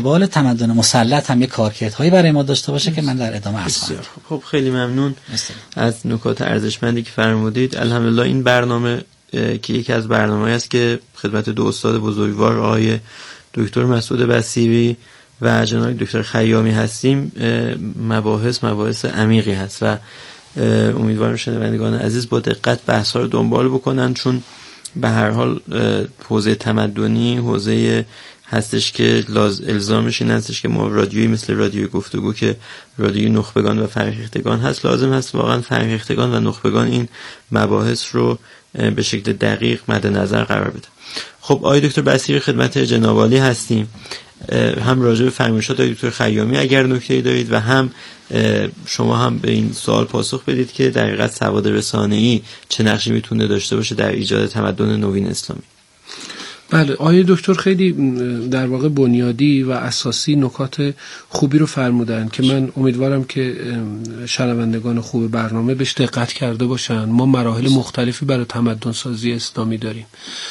استقبال تمدن مسلط هم یک کارکردهایی برای ما داشته باشه که من در ادامه عرض خواهم. خب خیلی ممنون از نکات ارزشمندی که فرمودید. الحمدلله این برنامه که یکی از برنامه‌ای است که خدمت دو استاد بزرگوار آقای دکتر مسعود بصیری و جناب دکتر خیامی هستیم، مباحث عمیقی هست و امیدوارم شنوندگان عزیز با دقت بحث‌ها رو دنبال بکنن، چون به هر حال حوزه تمدنی حوزه هستش که الزامش این هستش که ما رادیویی مثل رادیوی گفتگو که رادیوی نخبگان و فرهیختگان هست، لازم هست واقعا فرهیختگان و نخبگان این مباحث رو به شکل دقیق مد نظر قرار بدن. خب آقای دکتر بصیری خدمت جناب عالی هستیم، هم راجع به فرمایشات دکتر خیامی اگر نکته‌ای دارید و هم شما هم به این سوال پاسخ بدید که در حقیقت سواد رسانه‌ای چه نقشی میتونه داشته باشه در ایجاد تمدن نوین اسلامی. بله آقای دکتر خیلی در واقع بنیادی و اساسی نکات خوبی رو فرمودن که من امیدوارم که شنوندگان خوب برنامه بهش دقت کرده باشن. ما مراحل مختلفی برای تمدن سازی اسلامی داریم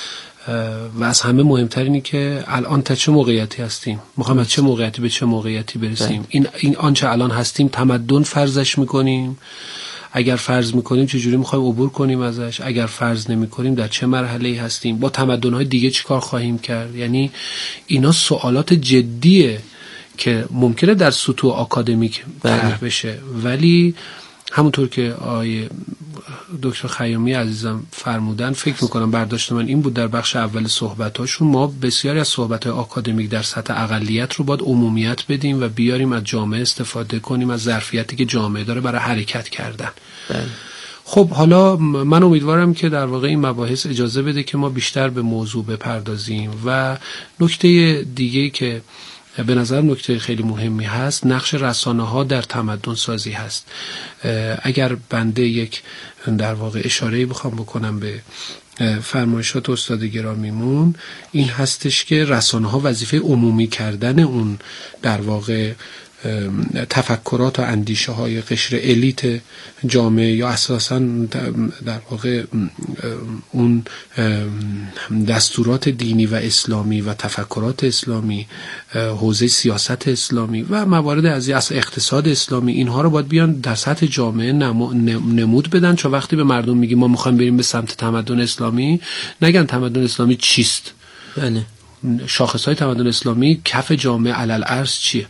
و از همه مهمتر اینه که الان تا چه موقعیتی هستیم، میخوایم از چه موقعیتی به چه موقعیتی برسیم. این آنچه الان هستیم تمدن فرضش میکنیم، اگر فرض میکنیم چجوری میخوایم عبور کنیم ازش، اگر فرض نمیکنیم در چه مرحله‌ای هستیم، با تمدن‌های دیگه چیکار خواهیم کرد. یعنی اینا سوالات جدیه که ممکنه در سطوح آکادمیک طرح بشه، ولی همونطور که آقای دکتر خیامی عزیزم فرمودن، فکر میکنم برداشت من این بود در بخش اول صحبتاشون، ما بسیاری از صحبت‌های آکادمیک در سطح اقلیت رو باید عمومیت بدیم و بیاریم از جامعه استفاده کنیم، از ظرفیتی که جامعه داره برای حرکت کردن. خب حالا من امیدوارم که در واقع این مباحث اجازه بده که ما بیشتر به موضوع بپردازیم. و نکته دیگه‌ای که به نظر نکته خیلی مهمی هست، نقش رسانه‌ها در تمدن سازی هست. اگر بنده یک در واقع اشاره‌ای بخوام بکنم به فرمایشات استاد گرامیمون، این هستش که رسانه‌ها وظیفه عمومی کردن اون در واقع تفکرات و اندیشه های قشر الیت جامعه یا اساساً در واقع اون دستورات دینی و اسلامی و تفکرات اسلامی، حوزه سیاست اسلامی و موارد از اقتصاد اسلامی، اینها رو باید بیان در سطح جامعه نمود بدن، چون وقتی به مردم میگیم ما میخوایم بریم به سمت تمدن اسلامی، نگن تمدن اسلامی چیست، بله شاخصهای تمدن اسلامی کف جامعه علل ارض چیه.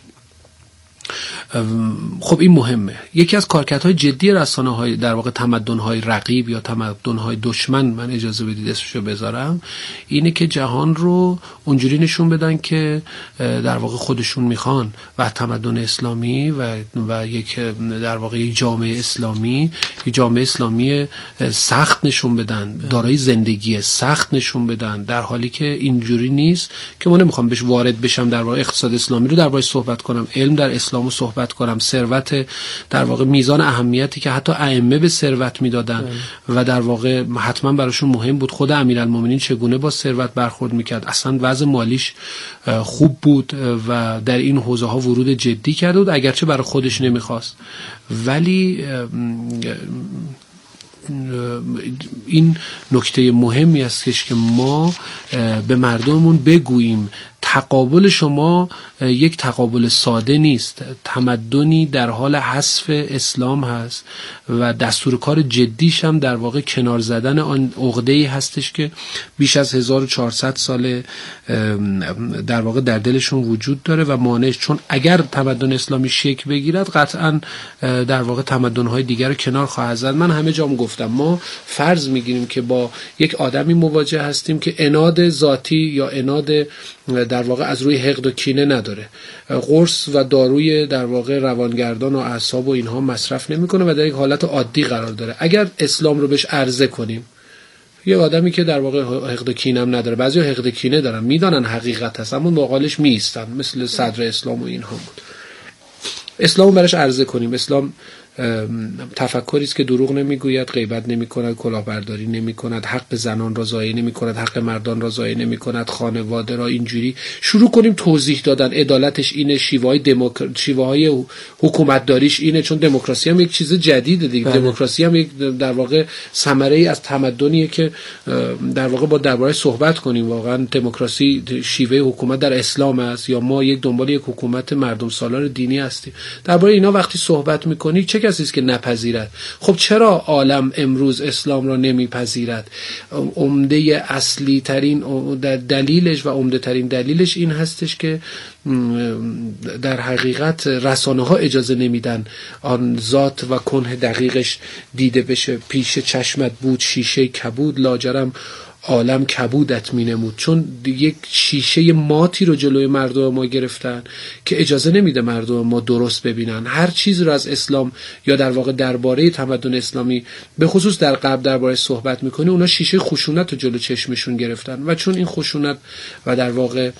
خب این مهمه. یکی از کارکردهای جدی رسانه‌های در واقع تمدن‌های رقیب یا تمدن‌های دشمن، من اجازه بدید اسمشو بذارم، اینه که جهان رو اونجوری نشون بدن که در واقع خودشون میخوان و تمدن اسلامی و یک در واقع یک جامعه اسلامی سخت نشون بدن، دارای زندگی سخت نشون بدن، در حالی که اینجوری نیست. که من نمیخوام بهش وارد بشم در واقع اقتصاد اسلامی رو در واقع صحبت کنم، علم در اسلامو صحبت کنم، ثروت در واقع میزان اهمیتی که حتی ائمه به ثروت میدادن و در واقع حتما براشون مهم بود خود امیرالمومنین چگونه با ثروت برخورد میکرد، اصلا وضع مالیش خوب بود و در این حوزه ها ورود جدی کرده بود، اگرچه برای خودش نمیخواست. ولی این نکته مهمی است که ما به مردممون بگوییم تقابل شما یک تقابل ساده نیست، تمدنی در حال حذف اسلام هست و دستور کار جدیش هم در واقع کنار زدن آن عقده‌ای هستش که بیش از 1400 سال در واقع در دلشون وجود داره و مانعش، چون اگر تمدن اسلامی شکل بگیرد قطعا در واقع تمدن‌های دیگر رو کنار خواهد زد. من همه جام گفتم ما فرض میگیریم که با یک آدمی مواجه هستیم که عناد ذاتی یا عناد در واقع از روی حقد و کینه نداره، قرص و داروی در واقع روانگردان و اعصاب و اینها مصرف نمیکنه و در یک حالت عادی قرار داره. اگر اسلام رو بهش عرضه کنیم، یه آدمی که در واقع حقد و کینه هم نداره، بعضیا حقد و کینه دارن، میدونن حقیقت هست اما مقالش میستن، مثل صدر اسلام و اینها بود. اسلام براش عرضه کنیم، اسلام تفکری است که دروغ نمیگوید، غیبت نمیکند، کلاهبرداری نمیکند، حق زنان را ضایع نمیکند، حق مردان را ضایع نمیکند، خانواده را اینجوری شروع کنیم توضیح دادن. عدالتش اینه، شیوه‌های حکومت داریش اینه، چون دموکراسی هم یک چیز جدیده دیگه. دموکراسی هم یک در واقع ثمره ای از تمدنیه که در واقع با درباره صحبت کنیم. واقعا دموکراسی شیوه حکومت در اسلام است یا ما یک دنبال یک حکومت مردم سالار دینی هستیم؟ درباره اینا وقتی صحبت میکنی چه کسی است که نپذیرد؟ خب چرا عالم امروز اسلام را نمیپذیرد؟ عمده اصلی ترین دلیلش و عمده ترین دلیلش این هستش که در حقیقت رسانه ها اجازه نمیدن آن ذات و کنه دقیقش دیده بشه. پیش چشمت بود شیشه کبود، لاجرم عالم کبودت می نمود. چون یک شیشه ماتی رو جلوی مردم ما گرفتن که اجازه نمیده مردم ما درست ببینن. هر چیز رو از اسلام یا در واقع درباره تمدن اسلامی به خصوص در غرب درباره صحبت میکنی، اونا شیشه خشونت رو جلو چشمشون گرفتن و چون این خشونت و در واقع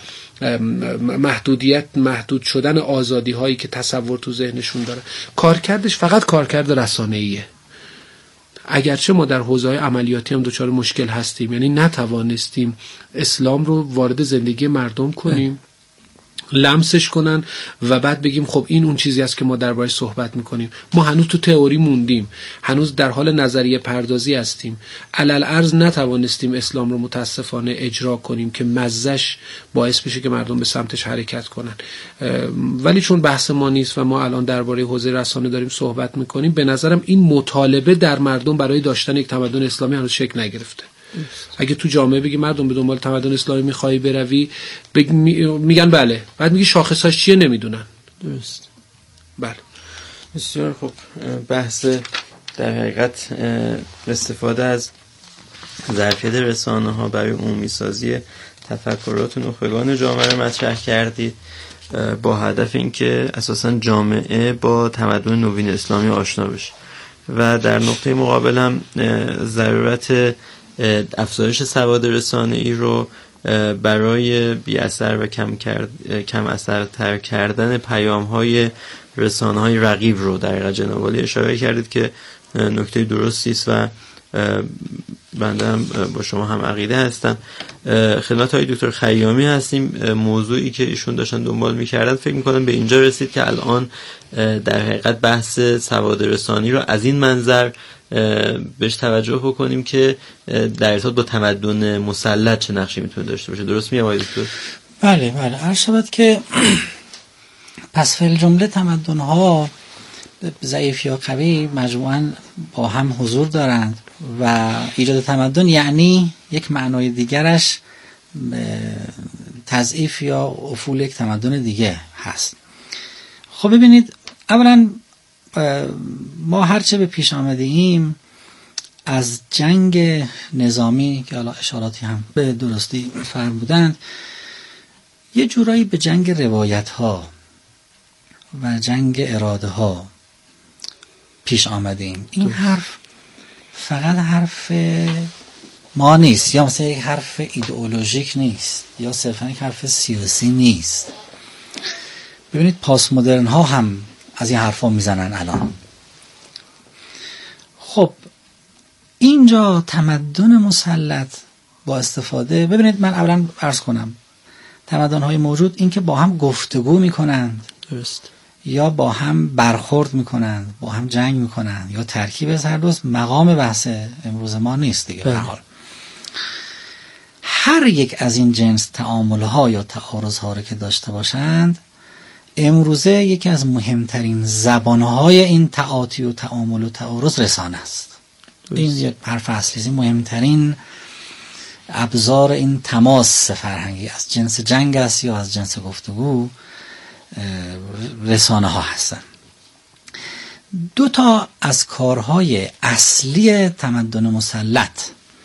محدود شدن آزادی هایی که تصور تو ذهنشون داره، کارکردش فقط کارکرد رسانه‌ایه. اگرچه ما در حوزه‌های عملیاتی هم دچار مشکل هستیم، یعنی نتوانستیم اسلام رو وارد زندگی مردم کنیم، لمسش کنن و بعد بگیم خب این اون چیزی است که ما دربارش صحبت میکنیم. ما هنوز تو تئوری موندیم، هنوز در حال نظریه پردازی هستیم. علالعرض نتوانستیم اسلام رو متاسفانه اجرا کنیم که مزهش باعث بشه که مردم به سمتش حرکت کنن. ولی چون بحث ما نیست و ما الان درباره حوزه رسانه داریم صحبت میکنیم، به نظرم این مطالبه در مردم برای داشتن یک تمدن اسلامی هنوز شکل نگرفته. اگه تو جامعه بگی مردم به دنبال تمدن اسلامی میخوای بروی، میگن بله، بعد میگی شاخصاش چیه نمیدونن. درست. بله. بسیار خوب. بحث در حقیقت استفاده از ظرفیت رسانه ها برای عمومی سازی تفکرات نخبگان جامعه رو مطرح کردید با هدف اینکه اساساً جامعه با تمدن نوین اسلامی آشنا بشه و در نقطه مقابل هم ضرورت افزایش سواد رسانه‌ای رو برای بی اثر و کم اثرتر کردن پیام‌های رسانه‌های رقیب رو در حقیقت جناب عالی اشاره کردید که نکته درستی است و بنده هم با شما هم عقیده هستم. خدمت های دکتر خیامی هستیم. موضوعی که ایشون داشتن دنبال می‌کردن فکر می‌کنم به اینجا رسید که الان در حقیقت بحث سواد رسانی رو از این منظر بهش توجه بکنیم که در ارتباط با تمدن مسلط چه نقشی میتونه داشته باشه. درست میگم آقای دکتر؟ بله عرض شود که پس فی الجمله تمدن‌ها ضعیف یا قوی مجموعاً با هم حضور دارند و ایجاد تمدن یعنی یک معنای دیگرش تضعیف یا افول یک تمدن دیگه هست. خب ببینید، اولا ما هرچه به پیش آمده ایم از جنگ نظامی که حالا اشاراتی هم به درستی فرمودند، یه جورایی به جنگ روایت ها و جنگ اراده ها پیش آمده ایم. این حرف فقط حرف ما نیست، یا مثلا یک حرف ایدئولوژیک نیست، یا صرفا یک حرف سیاسی نیست. ببینید پاس مدرن ها هم از این حرفا میزنن الان. خب اینجا تمدن مسلط با استفاده، ببینید من اولا عرض کنم تمدن های موجود این که با هم گفتگو میکنند، درست، یا با هم برخورد میکنند، با هم جنگ میکنند، یا ترکیب از هر دوست، مقام بحث امروز ما نیست دیگه. به حال هر یک از این جنس تعامل ها یا تعارض ها رو که داشته باشند، امروزه یکی از مهمترین زبانهای این تعاطی و تعامل و تعارض رسانه است. این یک حرف اصلی، مهمترین ابزار این تماس فرهنگی از جنس جنگ است یا از جنس گفتگو رسانه ها هستند. دو تا از کارهای اصلی تمدن مسلط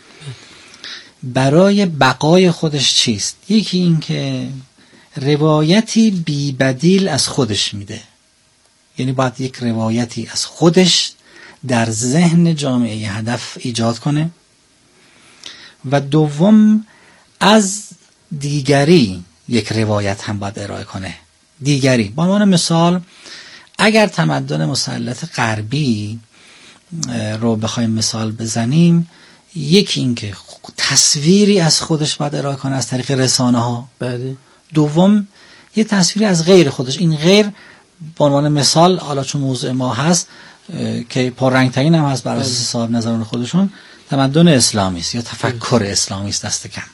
برای بقای خودش چیست؟ یکی این که روایتی بی بدیل از خودش میده، یعنی باید یک روایتی از خودش در ذهن جامعه هدف ایجاد کنه، و دوم از دیگری یک روایت هم باید ارائه کنه. دیگری به عنوان مثال اگر تمدن مسلط غربی رو بخوایم مثال بزنیم، یکی این که تصویری از خودش باید ارائه کنه از طریق رسانه ها. دوم یه تصویری از غیر خودش. این غیر به عنوان مثال، حالا چون موضوع ما هست که پررنگ‌ترین هم هست بر اساس صاحب نظران خودشون، تمدن اسلامی است یا تفکر اسلامی است دست کم.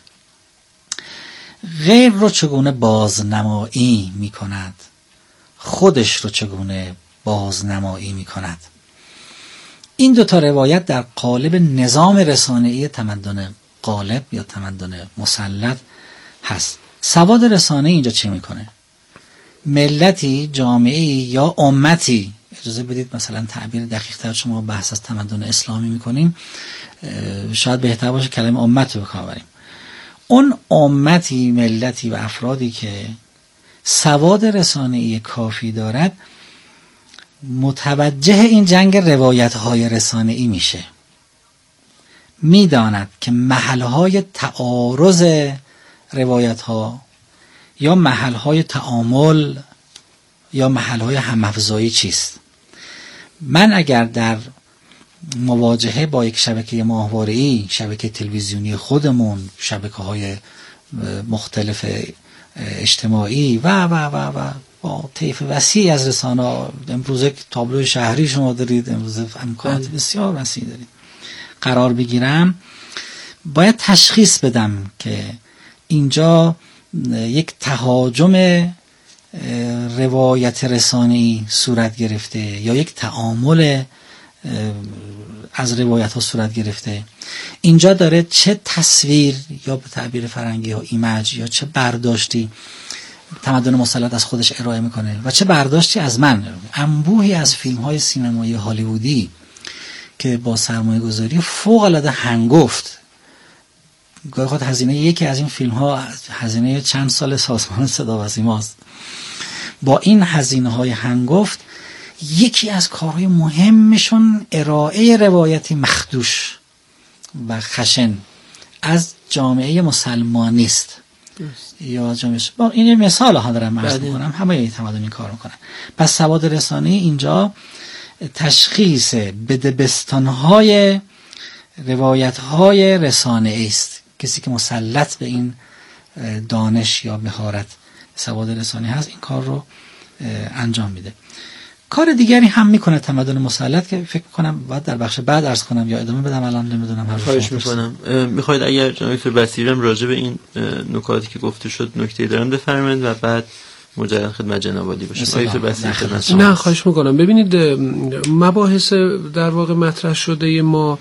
غیر رو چگونه بازنمایی می کند، خودش رو چگونه بازنمایی می کند. این دوتا روایت در قالب نظام رسانه‌ای تمدن غالب یا تمدن مسلط هست. سواد رسانه‌ای اینجا چه میکنه؟ ملتی، جامعه‌ای یا امتی، اجازه بدید مثلا تعبیر دقیق تر، شما بحث از تمدن اسلامی میکنیم، شاید بهتر باشه کلمه امت رو بکار بریم. اون امتی، ملتی و افرادی که سواد رسانه‌ای کافی دارد، متوجه این جنگ روایت‌های رسانه‌ای میشه، میداند که محل‌های تعارض روایت‌ها یا محل‌های تعامل یا محل‌های هم‌افزایی چیست. من اگر در مواجهه با یک شبکه ماهواره‌ای، شبکه تلویزیونی خودمون، شبکه‌های مختلف اجتماعی و با طیف وسیعی از رسانه‌ها، امروز یک تابلو شهری شما دارید، امروز امکانات بسیار وسیع دارید، قرار بگیرم، باید تشخیص بدم که اینجا یک تهاجم روایت رسانه‌ای صورت گرفته یا یک تعامل از روایت ها صورت گرفته. اینجا داره چه تصویر یا به تعبیر فرنگی ها ایمیج یا چه برداشتی تمدن مسلط از خودش ارائه میکنه و چه برداشتی از من. انبوهی از فیلم های سینمایی هالیوودی که با سرمایه گذاری فوق العاده هنگفت، گاهی خود هزینه یکی از این فیلم ها هزینه چند سال سازمان صدا و سیما است، با این هزینه های هنگفت یکی از کارهای مهمشون ارائه روایتی مخدوش و خشن از جامعه مسلمانی است. یا جامعه این یه مثال ها دارم عرض میکنم، همه این تمدن این کار میکنن. پس سواد رسانه‌ای اینجا تشخیص بدبستان‌های روایت‌های رسانه‌ای است. کسی که مسلط به این دانش یا مهارت سواد رسانه‌ای هست این کار رو انجام میده. کار دیگری هم میکنه تمدن مسلط که فکر کنم باید در بخش بعد عرض کنم یا ادامه بدم، الان نمیدونم. خواهش میکنم. میخواید اگر جناب دکتر بصیری راجع به این نکاتی که گفته شد نکته دارم بفرمایید و بعد مجددا خدمت جناب عالی باشم. نه خواهش میکنم. ببینید مباحث در واقع مطرح شده ما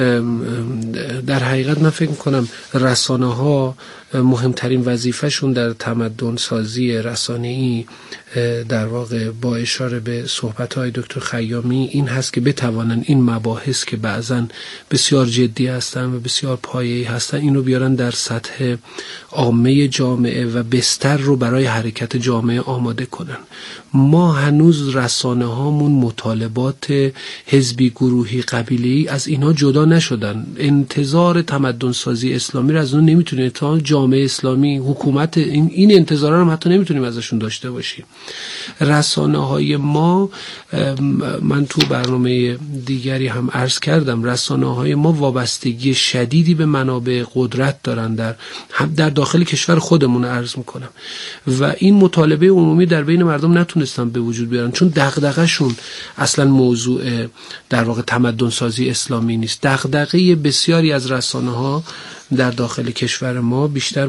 در حقیقت من فکر میکنم رسانه ها مهمترین وظیفهشون در تمدن سازی رسانه‌ای در واقع با اشاره به صحبت‌های دکتر خیامی این هست که بتوانن این مباحث که بعضن بسیار جدی هستن و بسیار پایه‌ای هستن اینو بیارن در سطح عامه جامعه و بستر رو برای حرکت جامعه آماده کنن. ما هنوز رسانه هامون مطالبات حزبی، گروهی، قبیله‌ای از اینا جدا نشدن. انتظار تمدن سازی اسلامی رو از اون نمیتونیم، تا جامعه اسلامی، حکومت، این انتظارا رو حتی نمیتونیم ازشون داشته باشیم. رسانه های ما، من تو برنامه دیگری هم عرض کردم، رسانه های ما وابستگی شدیدی به منابع قدرت دارن در داخل کشور خودمون عرض میکنم و این مطالبه عمومی در بین مردم نتونستن به وجود بیارن چون دغدغه‌شون اصلا موضوع در واقع تمدن سازی اسلامی نیست. دغدغه بسیاری از رسانه ها در داخل کشور ما بیشتر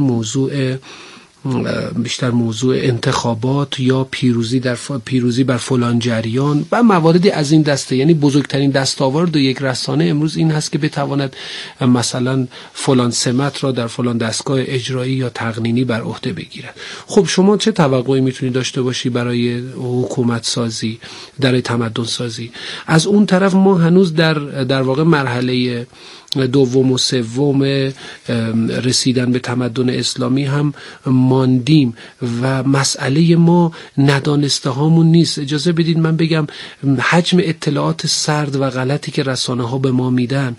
موضوع انتخابات یا پیروزی بر فلان جریان و مواردی از این دسته. یعنی بزرگترین دستاورد یک رسانه امروز این هست که بتواند مثلا فلان سمت را در فلان دستگاه اجرایی یا تقنینی بر عهده بگیرد. خب شما چه توقعی میتونید داشته باشی برای حکومت سازی، برای تمدن سازی؟ از اون طرف ما هنوز در واقع مرحله دوم و سوم رسیدن به تمدن اسلامی هم ماندیم و مسئله ما ندانسته هامون نیست. اجازه بدید من بگم حجم اطلاعات سرد و غلطی که رسانه ها به ما میدن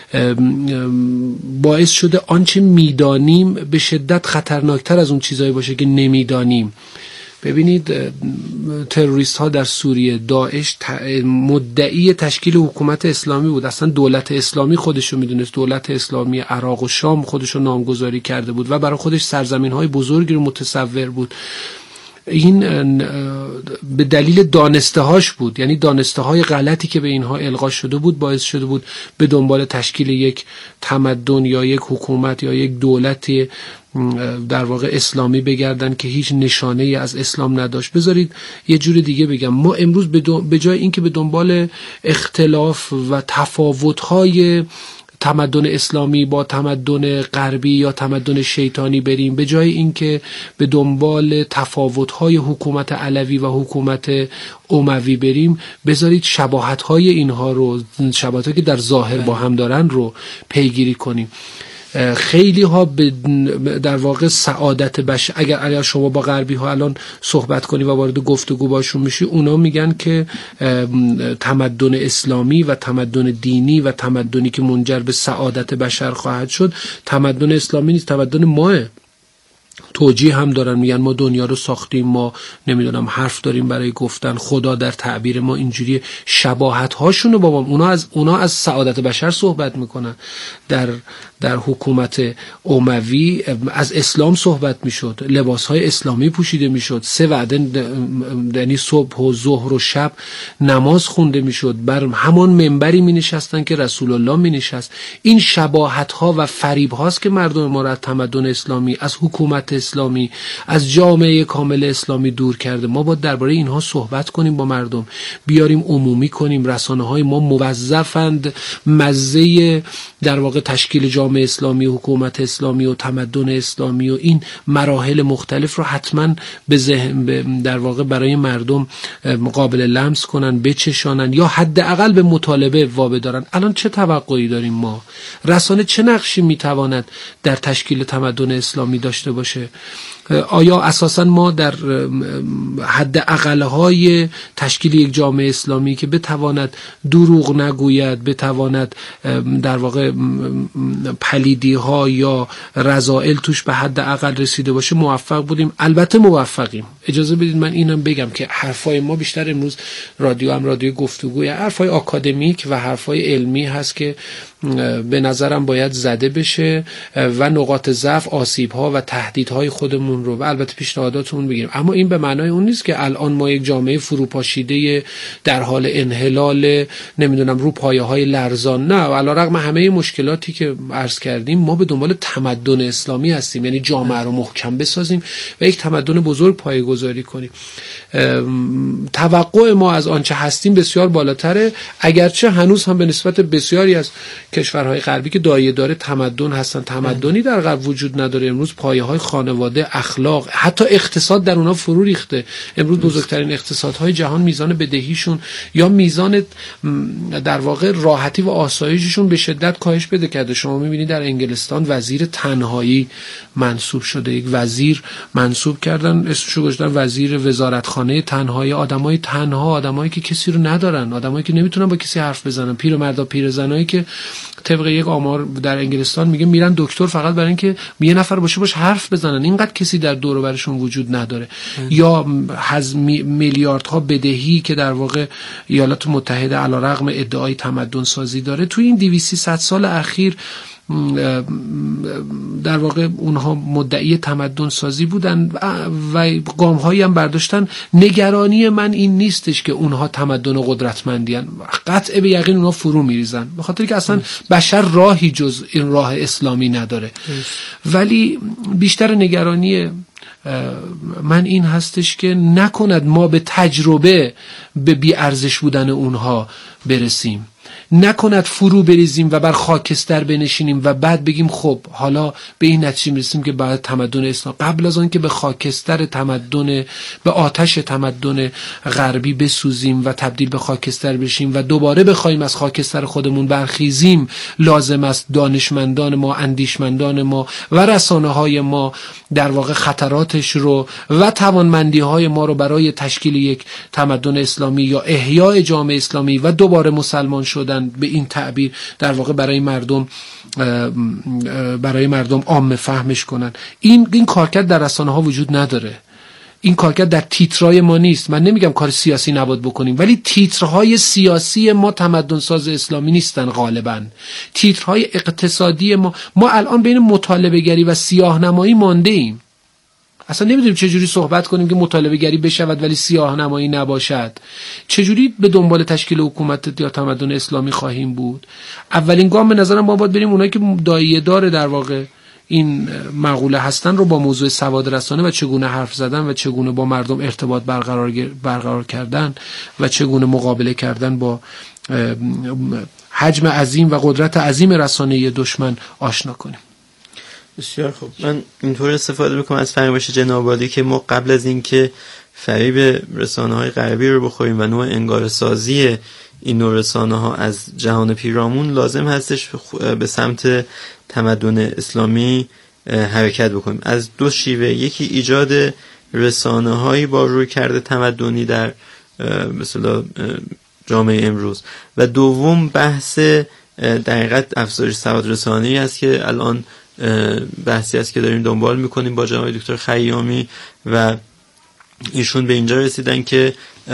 باعث شده آنچه میدانیم به شدت خطرناکتر از اون چیزایی باشه که نمیدانیم. ببینید تروریست ها در سوریه، داعش مدعی تشکیل حکومت اسلامی بود، اصلا دولت اسلامی خودشو میدونست، دولت اسلامی عراق و شام خودشو نامگذاری کرده بود و برای خودش سرزمین های بزرگی رو متصور بود. این به دلیل دانسته هاش بود، یعنی دانسته های غلطی که به اینها القا شده بود باعث شده بود به دنبال تشکیل یک تمدن یا یک حکومت یا یک دولت در واقع اسلامی بگردن که هیچ نشانه ای از اسلام نداشت. بذارید یه جور دیگه بگم، ما امروز به جای اینکه به دنبال اختلاف و تفاوت‌های تمدن اسلامی با تمدن غربی یا تمدن شیطانی بریم، به جای اینکه به دنبال تفاوت‌های حکومت علوی و حکومت اموی بریم، بذارید شباهت‌های اینها رو، شباهت‌هایی که در ظاهر با هم دارن رو پیگیری کنیم. خیلی ها در واقع سعادت بشر، اگر شما با غربی ها الان صحبت کنی و وارد گفتگو باشون میشی، اونا میگن که تمدن اسلامی و تمدن دینی و تمدنی که منجر به سعادت بشر خواهد شد تمدن اسلامی نیست، تمدن ماه. توجیه هم دارن، میگن ما دنیا رو ساختیم، ما نمیدونم حرف داریم برای گفتن، خدا در تعبیر ما اینجوری. شباهت هاشونو با اونا از سعادت بشر صحبت میکنن. در حکومت اموی از اسلام صحبت میشد، لباس های اسلامی پوشیده میشد، 3 وعده یعنی صبح و ظهر و شب نماز خونده میشد، بر همان منبری می نشستن که رسول الله می نشست. این شباهت ها و فریب هاست که مردم ما را از تمدن اسلامی، از حکومت اسلامی، از جامعه کامل اسلامی دور کرده. ما باید درباره اینها صحبت کنیم، با مردم بیاریم، عمومی کنیم. رسانه های ما موظفند مزه در واقع تشکیل جامعه اسلامی، حکومت اسلامی و تمدن اسلامی و این مراحل مختلف رو حتما به ذهن در واقع برای مردم قابل لمس کنن، بچشانن یا حداقل به مطالبه وابدارن. الان چه توقعی داریم ما؟ رسانه چه نقشی میتواند در تشکیل تمدن اسلامی داشته باشه؟ آیا اساسا ما در حد اقلهای تشکیل یک جامعه اسلامی که بتواند دروغ نگوید، بتواند در واقع پلیدی ها یا رذائل توش به حد اقل رسیده باشه موفق بودیم؟ البته موفقیم. اجازه بدید من اینم بگم که حرفای ما بیشتر امروز رادیو گفتگوی، حرفای آکادمیک و حرفای علمی هست که به نظرم باید زده بشه و نقاط ضعف، آسیب‌ها و تهدیدهای خودمون رو و البته پیشنهاداتمون بگیریم. اما این به معنای اون نیست که الان ما یک جامعه فروپاشیده در حال انحلال، نمیدونم رو پایه‌های لرزان. نه، علیرغم همه مشکلاتی که عرض کردیم ما به دنبال تمدن اسلامی هستیم، یعنی جامعه رو محکم بسازیم و یک تمدن بزرگ پایه‌گذاری کنیم. توقع ما از آنچه هستیم بسیار بالاتره، اگرچه هنوز هم به نسبت بسیاری از کشورهای غربی که دایه داره تمدن هستن، تمدنی در غرب وجود نداره. امروز پایه‌های خانواده، اخلاق، حتی اقتصاد در اونها فرو ریخته. امروز بزرگترین اقتصادهای جهان میزان بدهیشون یا میزان در واقع راحتی و آسایششون به شدت کاهش پیدا کرده. شما میبینید در انگلستان وزیر تنهایی منصوب شده، یک وزیر منصوب کردن، اسمشو گذاشتن وزیر وزارتخانه تنهایی. آدمای تنها، آدمایی که کسی رو ندارن، آدمایی که نمیتونن با کسی حرف بزنن، پیرمردا، پیرزنایی که طبق یک آمار در انگلستان میگه میرن دکتر فقط برای اینکه یه نفر باش حرف بزنن، اینقدر کسی در دور و برشون وجود نداره. یا میلیاردها بدهی که در واقع ایالات متحده علیرغم ادعای تمدن سازی داره، تو این 200-300 سال اخیر در واقع اونها مدعی تمدن سازی بودن و گام‌هایی هم برداشتن. نگرانی من این نیستش که اونها تمدن و قدرتمندی ان، قطع به یقین اونها فرو میریزن، به خاطر که اصلا بشر راهی جز این راه اسلامی نداره. ولی بیشتر نگرانی من این هستش که نکند ما به تجربه به بی‌ارزش بودن اونها برسیم، نکند فرو بریزیم و بر خاکستر بنشینیم و بعد بگیم خب حالا به این نتیجه میرسیم که بعد تمدن اسلام، قبل از آن که به خاکستر تمدن، به آتش تمدن غربی بسوزیم و تبدیل به خاکستر بشیم و دوباره بخوایم از خاکستر خودمون برخیزیم، لازم است دانشمندان ما، اندیشمندان ما و رسانه های ما در واقع خطراتش رو و توانمندی های ما رو برای تشکیل یک تمدن اسلامی یا احیای جامعه اسلامی و دوباره مسلمان شدن به این تعبیر در واقع برای مردم عامه فهمش کنن. این کارکرد در رسانه ها وجود نداره. این کارکرد در تیترهای ما نیست. من نمیگم کار سیاسی نباید بکنیم، ولی تیترهای سیاسی ما تمدن ساز اسلامی نیستن غالبا. تیترهای اقتصادی ما الان بین مطالبه گری و سیاه نمایی مانده ایم. اصلا نمیدونیم چجوری صحبت کنیم که مطالبه گری بشود ولی سیاه نمایی نباشد. چجوری به دنبال تشکیل حکومت یا تمدن اسلامی خواهیم بود؟ اولین گام به نظرم ما باید بریم اونایی که دایه دار در واقع این مقوله هستن رو با موضوع سواد رسانه و چگونه حرف زدن و چگونه با مردم ارتباط برقرار کردن و چگونه مقابله کردن با حجم عظیم و قدرت عظیم رسانه‌ای دشمن آشنا کنیم. بسیار خوب. من اینطور استفاده میکنم از فرمایش جناب عالی که ما قبل از اینکه فریب رسانه‌های غربی رو بخوریم و نوع انگاره‌سازی این نوع رسانه‌ها از جهان پیرامون، لازم هستش به سمت تمدن اسلامی حرکت بکنیم از دو شیوه. یکی ایجاد رسانه‌هایی با رویکرد تمدنی در مثلا جامعه امروز، و دوم بحث در حقیقت افزایش سواد رسانه‌ای است که الان بحثی است که داریم دنبال میکنیم با جناب دکتر خیامی، و ایشون به اینجا رسیدن که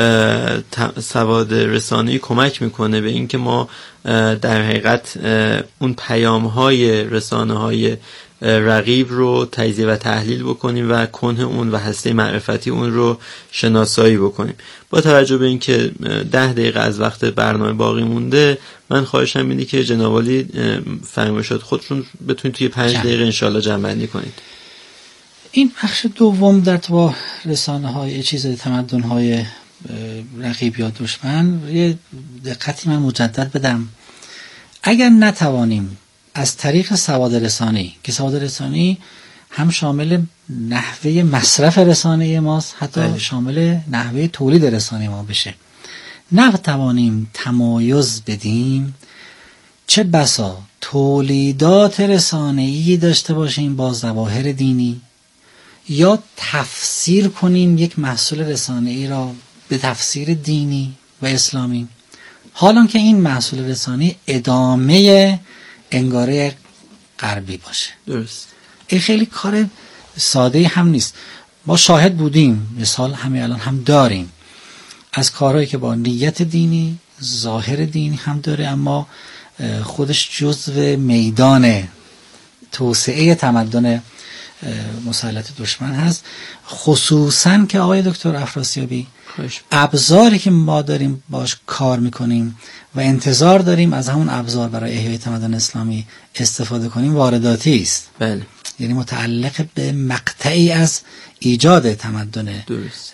سواد رسانه‌ای کمک میکنه به اینکه ما در حقیقت اون پیام‌های رسانه‌های رقیب رو تجزیه و تحلیل بکنیم و کنه اون و هسته معرفتی اون رو شناسایی بکنیم. با توجه به اینکه 10 دقیقه از وقت برنامه باقی مونده، من خواهشم اینه که جناب عالی فرمایشات خودشون بتونید توی 5 دقیقه انشالله جمع‌بندی کنید. این بخش دوم در تو رسانه‌های تمدن‌های رقیب یا دشمن، یه دقتی من مجدد بدم. اگر نتوانیم از طریق سواد رسانی، که سواد رسانی هم شامل نحوه مصرف رسانه ماست، حتی شامل نحوه تولید رسانه ما بشه، نتوانیم تمایز بدیم، چه بسا تولیدات رسانه‌ای داشته باشیم با ظواهر دینی، یا تفسیر کنیم یک محصول رسانه‌ای را به تفسیر دینی و اسلامی، حالان که این محصول رسانه‌ای ادامه انگاره غربی باشه. درست. این خیلی کار ساده هم نیست. ما شاهد بودیم، مثال همین الان هم داریم، از کارهایی که با نیت دینی، ظاهر دینی هم داره، اما خودش جزو میدان توسعه تمدن مسلط دشمن هست. خصوصا که آقای دکتر افراسیابی ابزاری که ما داریم باش کار میکنیم و انتظار داریم از همون ابزار برای احیای تمدن اسلامی استفاده کنیم وارداتی است. بله. یعنی متعلق به مقطعی از ایجاد تمدن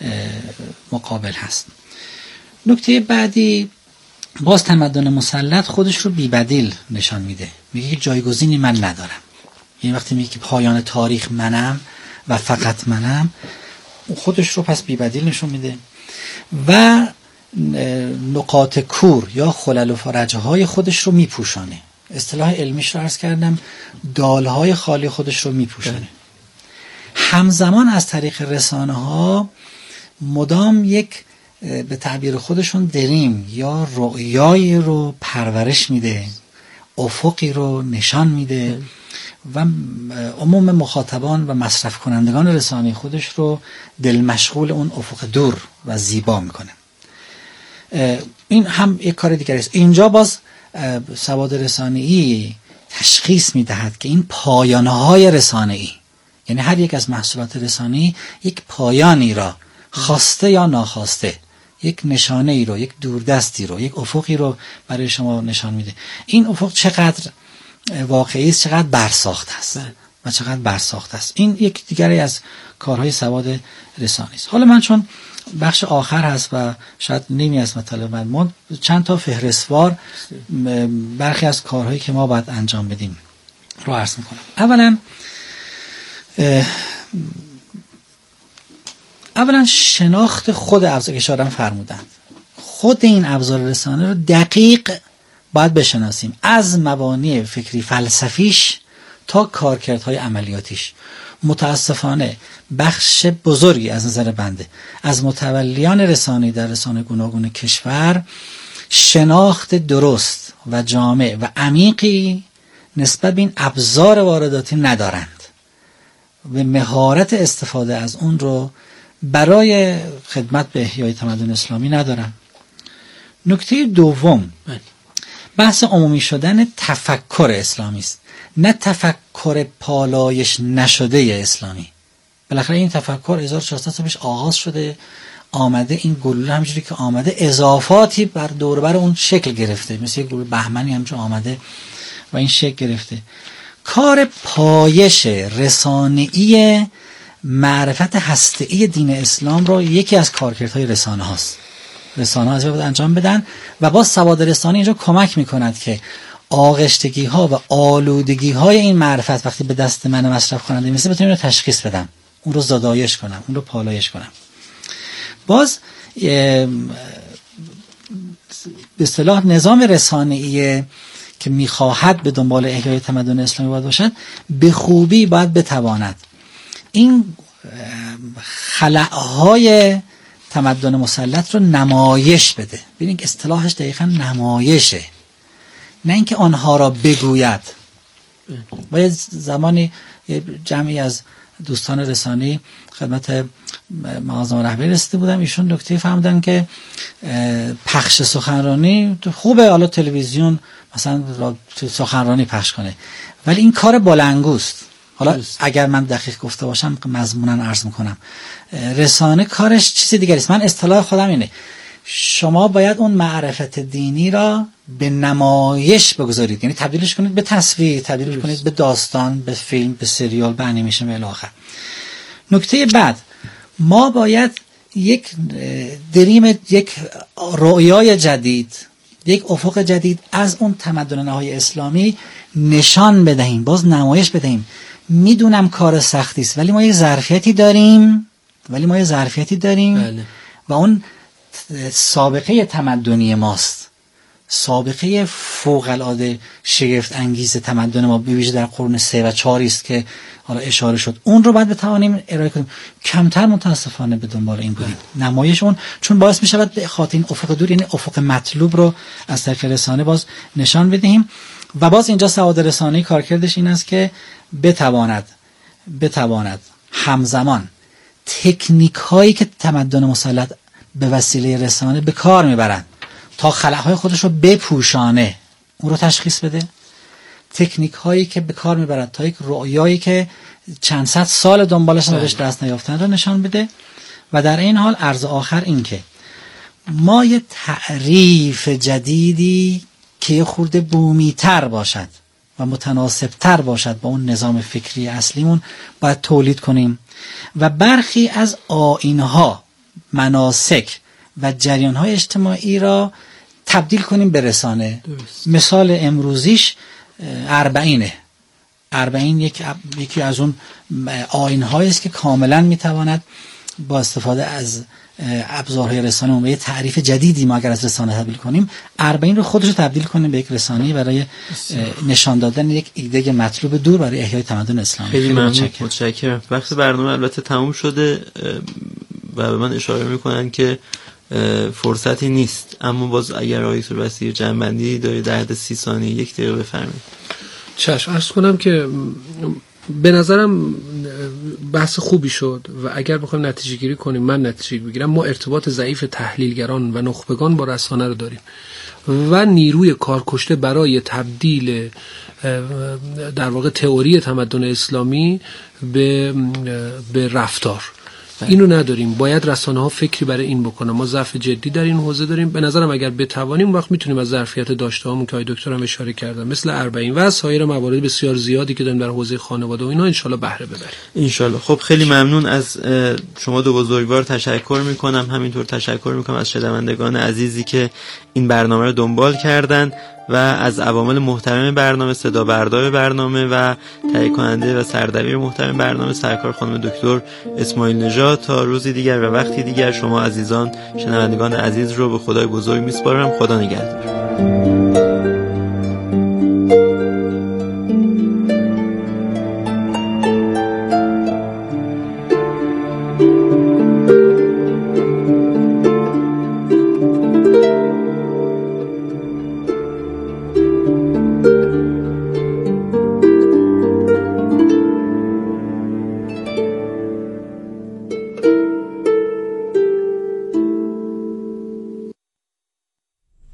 مقابل هست. نکته بعدی، باز تمدن مسلط خودش رو بی‌بدیل نشان میده. میگه که جایگزینی من ندارم. یعنی وقتی میگه که پایان تاریخ منم و فقط منم، خودش رو پس بی‌بدیل نشون میده و نقاط کور یا خلل و فرجهای خودش رو میپوشانه. اصطلاح علمیش رو عرض کردم، دالهای خالی خودش رو میپوشانه. همزمان از طریق رسانه ها مدام یک به تعبیر خودشون دریم یا رؤیایی رو پرورش میده، افقی رو نشان میده و عموم مخاطبان و مصرف کنندگان رسانه خودش رو دل مشغول اون افق دور و زیبا میکنه. این هم یک کار دیگری است. اینجا باز سواد رسانه‌ای تشخیص میدهد که این پایان‌های رسانه‌ای، یعنی هر یک از محصولات رسانه‌ای یک پایانی را خواسته یا ناخواسته، یک نشانه‌ای رو، یک دوردستی رو، یک افقی رو برای شما نشان میده. این افق چقدر واقعی است، چقدر برساخته است و چقدر برساخته است. این یک دیگری از کارهای سواد رسانه‌ای است. حالا من چون بخش آخر هست و شاید نیمی از مطالب من چند تا فهرستوار برخی از کارهایی که ما باید انجام بدیم رو عرض میکنم. اولا شناخت خود ابزار که اشاره فرمودند، خود این ابزار رسانه رو دقیق باید بشناسیم، از مبانی فکری فلسفیش تا کارکردهای عملیاتیش. متاسفانه بخش بزرگی از نظر بنده از متولیان رسانه‌ای در رسانه گوناگون کشور شناخت درست و جامع و عمیقی نسبت به این ابزار وارداتی ندارند و مهارت استفاده از اون رو برای خدمت به احیای تمدن اسلامی ندارن. نکته دوم بحث عمومی شدن تفکر اسلامی است، نه تفکر پالایش نشده اسلامی. بالاخره این تفکر 1400 سال پیش آغاز شده، آمده این گلوله همجوری که آمده اضافاتی بر دور بر اون شکل گرفته، مثل یک گلوله بهمنی همجور آمده و این شکل گرفته. کار پایش رسانه‌ای معرفت هسته‌ای دین اسلام رو یکی از کارکردهای رسانه هاست. رسانه ها از باید انجام بدن و با سواد رسانه اینجا کمک میکند که آغشتگی ها و آلودگی های این معرفت وقتی به دست من مصرف کننده میرسه بتونم اینو تشخیص بدم، اون رو زدایش کنم، اون رو پالایش کنم. باز به اصطلاح نظام رسانه‌ای که میخواهد به دنبال احیای تمدن اسلامی باید باشد، به خوبی باید بتواند این خلأهای تمدن مسلط رو نمایش بده. ببینید اصطلاحش دقیقاً نمایشه، نه اینکه آنها را بگوید. و یه زمانی یه جمعی از دوستان رسانه‌ای خدمت معظم رهبری رسیده بودم، ایشون نکته فهمیدن که پخش سخنرانی خوبه، حالا تلویزیون مثلا سخنرانی پخش کنه، ولی این کار بلندگوست. حالا اگر من دقیق گفته باشم مضمونا عرض میکنم، رسانه کارش چیز دیگری است. من اصطلاح خودم اینه، شما باید اون معرفت دینی را به نمایش بگذارید، یعنی تبدیلش کنید به تصویر، تبدیلش کنید به داستان، به فیلم، به سریال، به انیمیشن و الی آخر. نکته بعد، ما باید یک دریم، یک رؤیای جدید، یک افق جدید از اون تمدن نهایی اسلامی نشان بدهیم، باز نمایش بدهیم. میدونم کار سختی است، ولی ما یک ظرفیتی داریم، بله. و اون سابقه تمدنی ماست، سابقه فوق العاده شگفت انگیز تمدن ما به ویژه در قرون 3 و 4 است که حالا اشاره شد. اون رو باید بتوانیم ارائه کنیم. کمتر متاسفانه به دنبال این بودیم. نمایش اون چون باعث می شود به خاطر این افق دور، یعنی افق مطلوب رو از طریق رسانه باز نشان بدهیم. و باز اینجا سواد رسانه‌ای کارکردش این است که بتواند همزمان تکنیک هایی که تمدن مسلط به وسیله رسانه به کار میبرند تا خلأهای خودش رو بپوشانه، اون رو تشخیص بده. تکنیک هایی که به کار میبرند تا یک رؤیایی که چند صد سال دنبالش بهش دست نیافتن رو نشان بده. و در این حال عرض آخر این که ما یه تعریف جدیدی که یه خورده بومی تر باشد و متناسب تر باشد با اون نظام فکری اصلیمون باید تولید کنیم و برخی از آیین‌ها، مناسک و جریان‌های اجتماعی را تبدیل کنیم به رسانه. درست. مثال امروزیش اربعین یکی از اون آیین‌هایی است که کاملا میتواند با استفاده از ابزارهای رسانه و یه تعریف جدیدی ما اگر از رسانه تبدیل کنیم، 40 رو خودش رو تبدیل کنیم به یک رسانه برای نشان دادن یک ایده مطلوب دور برای احیای تمدن اسلامی. خیلی متشکرم. وقت برنامه البته تموم شده و به من اشاره میکنن که فرصتی نیست، اما باز اگر آقای سوربستی جنبندی داری در حد 30 ثانیه 1 دقیقه بفرمایید. چشم. عرض کنم که به نظرم بحث خوبی شد و اگر بخوایم نتیجه گیری کنیم، من نتیجه بگیرم، ما ارتباط ضعیف تحلیلگران و نخبگان با رسانه رو داریم و نیروی کارکشته برای تبدیل در واقع تئوری تمدن اسلامی به رفتار اینو نداریم. باید رسانه ها فکری برای این بکنن. ما ضعف جدی در این حوزه داریم. به نظرم اگر بتوانیم وقت میتونیم از ظرفیت داشته هامون که آقای دکتر هم اشاره کردن مثل 40 و سایر موارد بسیار زیادی که داریم در حوزه خانواده و اینا ان شاءالله بهره ببریم. ان شاءالله. خب خیلی ممنون از شما دو بزرگوار تشکر میکنم. همینطور تشکر میکنم از شنوندگان عزیزی که این برنامه رو دنبال کردن و از عوامل محترم برنامه، صدا بردار برنامه و تهیه کننده و سردبیر محترم برنامه سرکار خانم دکتر اسماعیل نژاد. تا روزی دیگر و وقتی دیگر شما عزیزان شنوندگان عزیز رو به خدای بزرگ میسپارم. خدا نگهدار.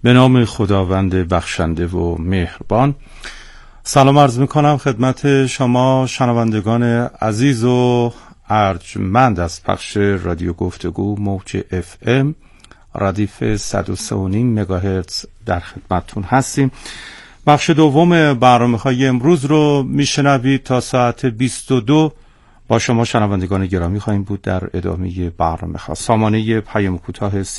به نام خداوند بخشنده و مهربان. سلام عرض میکنم خدمت شما شنوندگان عزیز و ارجمند از پخش رادیو گفتگو موج FM ردیف 103.5 مگاهرتز در خدمتتون هستیم. بخش دوم برنامه‌های امروز رو میشنوید. تا ساعت 22 با شما شنوندگان گرامی خواهیم بود در ادامه برنامه ها. سامانه پیام کوتاه